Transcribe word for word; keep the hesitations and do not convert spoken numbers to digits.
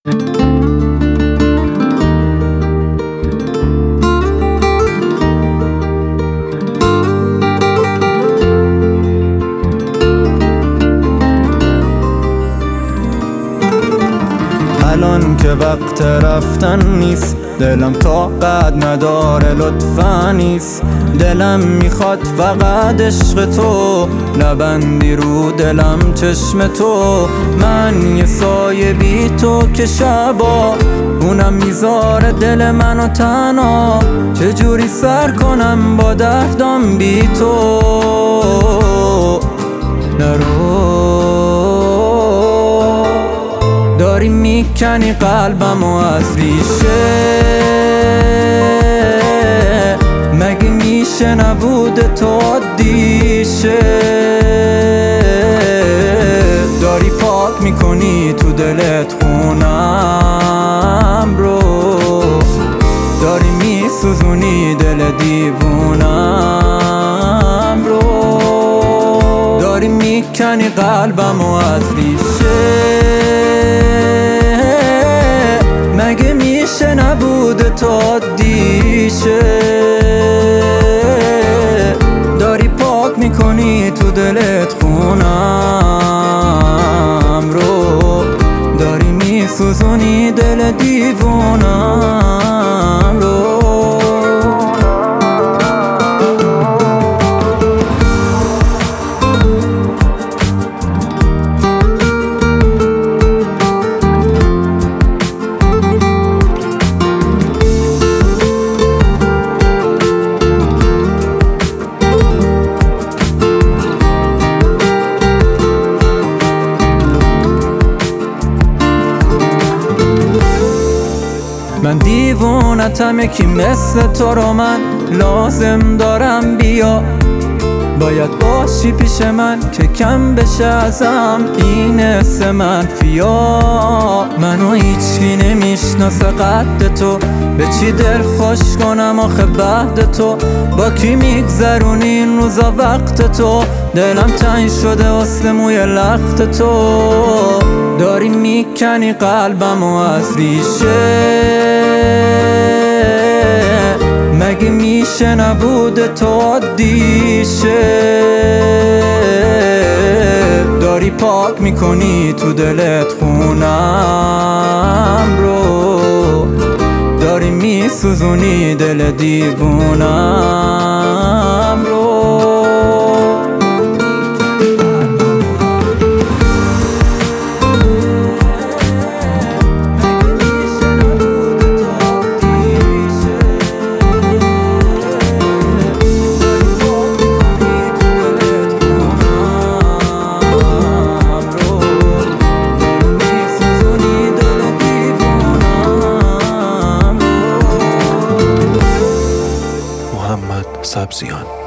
الان که وقت رفتن نیست، دلم طاقت نداره لطفا نیست. دلم میخواد فقط عشق تو، نبندی رو دلم چشم تو. من یه سایه بی تو که شبا اونم میذاره دل منو تنها. چجوری سر کنم با دردم بی تو؟ نرو داری میکنی قلبمو از ریشه. مگه میشه نبود تو عادیشه؟ داری پاک میکنی تو دلت خونم رو، داری میسوزونی دل دیوونم رو. داری میکنی قلبمو از ریشه. مگه میشه نبود تو عادیشه؟ داری پاک میکنی تو دلت خونم رو، داری میسوزونی دل دیوونم رو. من دیوونتم، یکی مثل تو رو من لازم دارم. بیا باید باشی پیش من که کم بشه ازم این حس منفیا. منو هیچی نمیشناسه قد تو، به چی دل خوش کنم آخه بعد تو؟ با کی میگذرونی این روزا وقت تو؟ دلم تنگ شده واسه موی لخت تو. داری میکنی قلبمو از ریشه. مگه میشه نبود تو عادیشه؟ داری پاک میکنی تو دلت خونم رو، داری میسوزونی دل دیوونم رو. محمد سبزیان.